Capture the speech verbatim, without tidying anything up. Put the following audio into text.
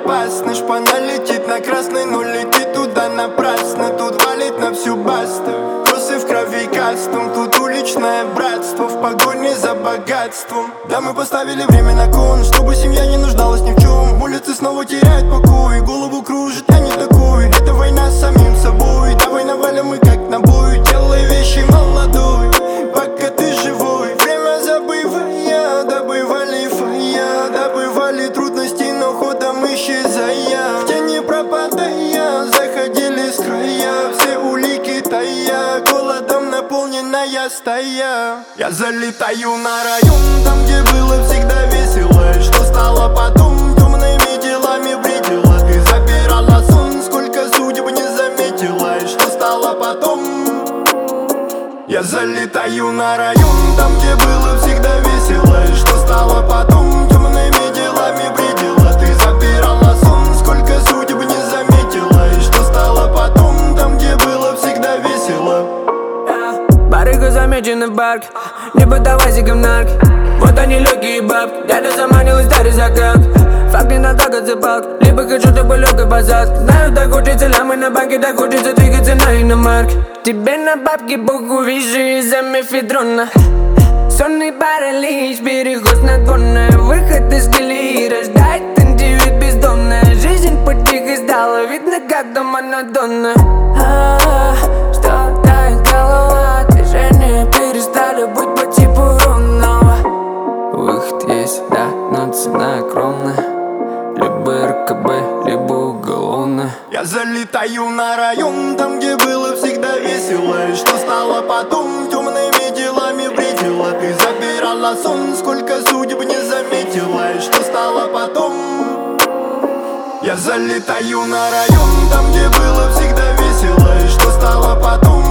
опасно. Шпана летит на красный, но летит туда напрасно. Тут валит на всю басту, косы в крови кастом. Тут уличное братство в погоне за богатством. Да, мы поставили время на кон, чтобы семья не нуждалась ни в чем. Улицы снова теряют покой, голову кружит, я не такой. Это война с самим собой, давай навалим мы как на бой. Делай вещи молодой, пока ты живой. Время забывая, добывали фая, добывали трудности, но ходом исчезая. В тени пропадая, заходили с края. Все улики тая, голодом наполненная стая. Я залетаю на район, там где было всегда весело. Что стало потом, темными делами бредила. Ты забирала сон, сколько судеб не заметила. И что стало потом? Я залетаю на район, там где было всегда весело. И что стало потом, темными делами бредила. Ты забирала сон, сколько судеб не заметила. И что стало потом, там где было всегда весело. Барыга замечена в барке, не поддавайся говнарке. Вот они легкие бабки, дядя заманилась, дарит закат. Факт не надо отзывалки, либо хочу, чтобы легкой посадки. Знаю, так хочется лямы на банке, так хочется двигаться на иномарке. Тебе на бабки богу вижу из-за мефедрона. Сонный паралич, переход снотворное. Выход из колеи, рождает индивид бездомная. Жизнь потихо сдала, видно как дома Мадонна. А-а-а, что тает голова, движения перестали быть по типу ровного. Выход есть, да, но цена огромная. Либо эр ка бэ, либо уголовная. Я залетаю на район, там где было всегда весело. И что стало потом, темными делами бредила. Ты забирала сон, сколько судеб не заметила. И что стало потом? Я залетаю на район, там где было всегда весело. И что стало потом?